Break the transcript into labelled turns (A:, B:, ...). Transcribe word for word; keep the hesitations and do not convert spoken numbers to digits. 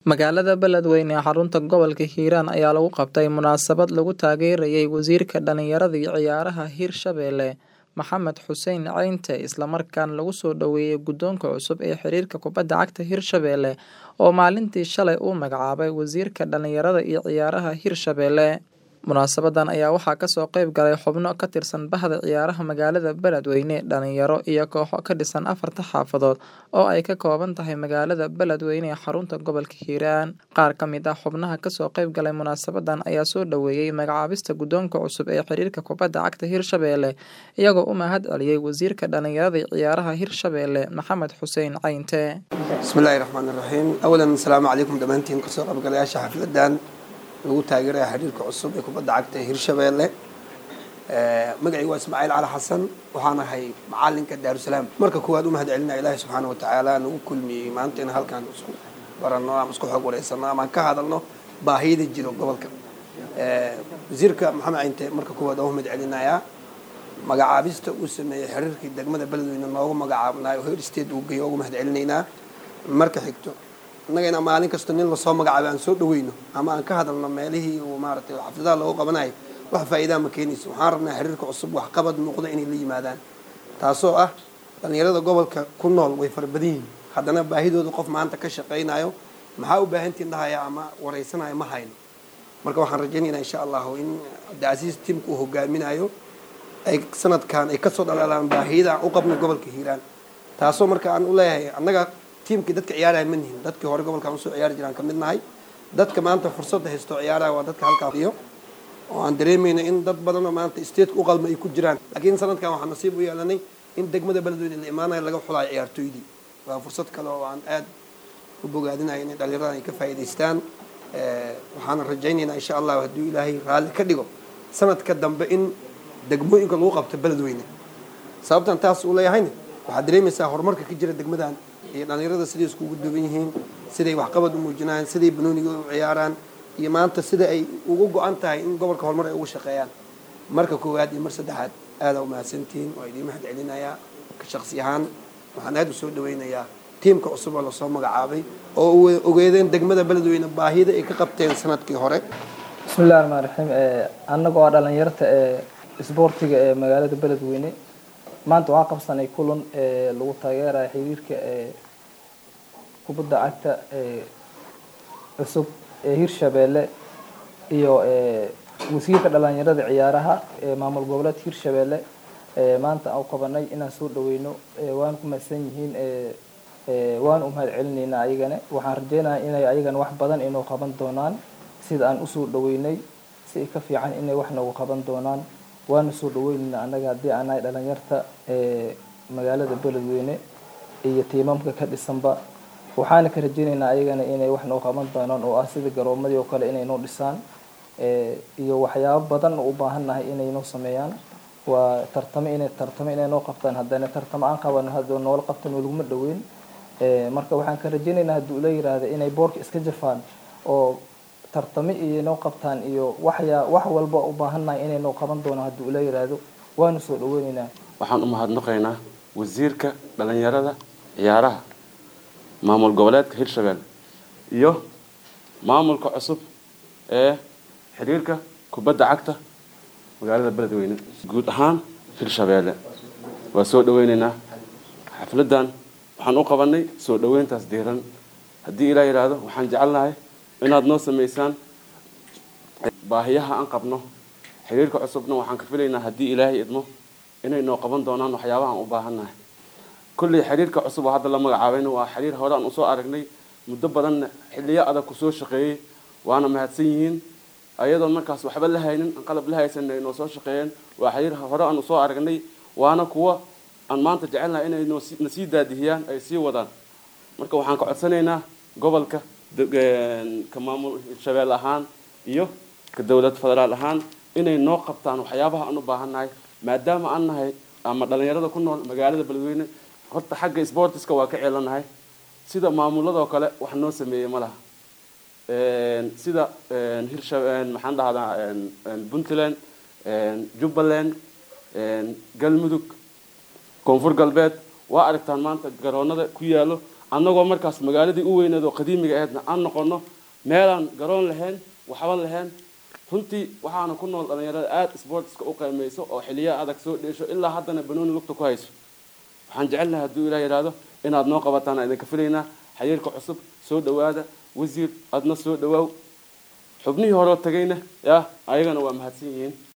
A: Magaalada Beledweyne ee xarunta gobolka Hiiraan ayaa lagu qabtay munaasabad lagu taageerayay Wasiirka Dhalinyarada iyo Ciyaaraha Hirshabelle Maxamed Xuseen Ceynte isla markaana lagu soo dhaweeyay guddoonka cusub ee xiriirka kubadda cagta Hirshabelle oo maalintii shalay uu magacaabay Wasiirka Dhalinyarada iyo Ciyaaraha Hirshabelle. Munaasabadan ayaa waxaa ka soo qayb galay xubno ka tirsan bahda ciyaaraha magaalada Beledweyne, dhalinyaro iyo kooxo ka dhisan afarta xaafadood oo ay ka kooban tahay magaalada Beledweyne ee xarunta gobolka Hiiraan. Qaar ka mid ah xubnaha ka soo qayb galay munaasabadan ayaa soo dhaweeyay magacaabista guddoonka cusub ee xiriirka kubadda cagta Hirshabelle, iyagoo u mahad celiyay Wasiirka Dhalinyarada iyo Ciyaaraha Hirshabelle Maxamed Xuseen Ceynte.
B: Bismillahir Rahmaanir Rahiim. Awalan assalaamu calaykum dhamaantiin ka soo qayb galayaasha xafladan lagu taageeray xiriirka cusub ee kubadda cagta Hirshabelle. ee magacaygu waa Ismaaciil Cali Xasan, waxaan ahay macalinka Daarusalaam. Marka koowaad u mahad celinaa Ilaahay subxaanahu wa tacaala nagu kulmiyay maanta in halkan isku baranno ama isku xog wareysano ama ka hadalno baahida jiro gobolka. ee wasiirka Maxamed Ceynte marka koowaad u mahad celinayaa magacaabista uu sameeyay xiriirka degmada Beledweyne noogu magacaabnaayo Heer State uu geeyo ugu mahad celinaynaa. Marka xigto annaga ina maalin kasta nin la soo magacaabay aan soo dhaweyno ama aan ka hadalno meelihii uu maartay xafladaha lagu qabanayo wax faa'iido ma keenayso. waxaan rabnaa xiriirka cusub wax qabad muuqda inay la yimaadaan, taasoo ah dhalinyarada gobolka ku nool way farbadan yihiin, haddana baahidooda qof maanta ka shaqeynayo maxaa u baahantiin dhahaya ama wareysanayo ma hayno. marka waxaan rajaynaynaa insha Allah in Abdicaziz teamku uu hogaaminayo ay sanadkan ay ka soo dhalaalaan baahida u qabno gobolka Hiiraan, taasoo marka aan u leeyahay annaga teamkii dadka ciyaaraya ma nihin dadkii hore gobolka u soo ciyaari jiraan ka mid nahay. dadka maanta fursad haysto ciyaaraya waa dadka halka iyo oo aan dareemayna in dad badan oo maanta state u qalma ay ku jiraan, laakiin sanadkan waxaan nasiib u yeelanay in degmada Beledweyne la imaanayo laga xulayo ciyaartooydii. waa fursad kale oo aan aad u bogaadinayo in dhalinyarada ay ka faa'iideystaan. ee waxaan rajaynaynaa insha Allah haddii Ilaahay raali ka dhigo sanadka dambe in degmooyinka lagu qabto Beledweyne. sababtan taas u leeyahayna waxaad dareemaysaa horumarka ka jira degmadan iyo dhalinyarada sidii iskugu duwan yihiin, siday wax qabad u muujinayaan, siday banooniga u ciyaaraan iyo maanta sida ay ugu go'an tahay in gobolka horumar ay ugu shaqeeyaan. marka koowaad iyo mar saddexaad aad u mahadsantiin oo idin mahad celinayaa ka shakhsi ahaan. waxaan aad u soo dhaweynayaa teamka cusub oo la soo magacaabay oo ogeedeen degmada Beledweyne baahida ay ka qabteen sanadkii hore.
C: Bismillahir Rahmaanir Rahiim. ee annaga oo dhalinyarada ee isboortiga ee magaalada Beledweyne maanta waxaa qabsanay kulan ee lagu taageerayo xiriirka ee kubadda cagta ee cusub ee Hirshabelle iyo ee wasiirka dhalinyarada ciyaaraha ee maamul goboleedka Hirshabelle. ee maanta aan qabanay inaan soo dhaweyno ee waan ku mahadsan yihiin ee ee waan u mahad celinaynaa ayagana. waxaan rajaynayaa inay ayagana wax badan inoo qaban doonaan sida aan u soo dhaweynay si ka fiican inay wax noogu qaban doonaan. waan soo dhaweynaa annaga hadii aan ay dhalinyarta ee magaalada Beledweyne iyo tiimamka ka dhisanba. waxaan ka rajaynaynaa ayagana inay wax noo qaban doonaan oo ah sida garoomadii oo kale inay noo dhisaan ee iyo waxyaabo badan u baahanahay inay noo sameeyaan. waa tartamo inay tartamo inay noo qabtaan, haddana tartamo aan qaban hadoo nool qabtan waluma dhaweyn. ee marka waxaan ka rajaynaynaa hadii ula yiraahdo inay boorka iska jafaan oo tartamo iyo noo qabtaan iyo waxya wax walba u baahanahay inay noo qaban doonaan hadii ula yiraahdo waan soo dhaweynaynaa.
D: waxaan u mahadnaqaynaa wasiirka dhalinyarada ciyaaraha maamul goboleedka Hirshabelle iyo maamulka cusub ee xiriirka kubadda cagta magaalada Beledweyne. guud ahaan Hirshabelle waa soo dhaweynaynaa. xafladan waxaan u qabanay soo dhaweyntaas diiran. haddii Ilaahay yiraahdo waxaan jecelnahay inaad noo sameysaan baahiyaha aan qabno xiriirka cusubna waxaan ka filaynaa haddii Ilaahay idmo inay noo qaban doonaan waxyaabaha aan u baahanahay. kulli xiriirka cusub oo hadda la magacaabayna waa xiriir hore aan u soo aragnay muddo badan xilliyo adag ku soo shaqeeyay, waana mahadsan yihiin. ayadoo markaas waxba la haynin aan qalab la haysan inoo soo shaqeeyeen. waa xiriir hore aan u soo aragnay, waana kuwa aan maanta jecelnahay inay noo sii daadihiyaan ay sii wadaan. marka waxaan ka codsanaynaa gobolka ka maamul Hirshabelle ahaan iyo ka dawlad federaal ahaan inay noo qabtaan waxyaabaha aan u baahanahay maadaama aan nahay ama dhalinyarada ku nool magaalada Beledweyne. horta xagga sportiska waa ka ceelanahay sida maamulada oo kale wax noo sameeyay malaha. ee sida Hirshabelle maxaan dhahdaa Puntland, Jubbaland, Galmudug, Koonfur Galbeed waa aragtaan maanta garoonada ku yaalo annagoo markaas magaaladii u weyneed oo qadiimiga ahaydna aan noqono meelaan garoon lahayn waxba lahayn runtii waxaana ku nool dhalinyarada aad sportska u qiimayso oo xiliya adag soo dheesho ilaa haddana banooni lugta ku hayso waxaan jecelnahay hadduu ilaahay yiraahdo inaad noo qabataan idinka filaynaa xiriirka cusub soo dhawaada wasiir adna soo dhawaaw xubnihii hore tagayna yaa ayagana waa mahadsan yihiin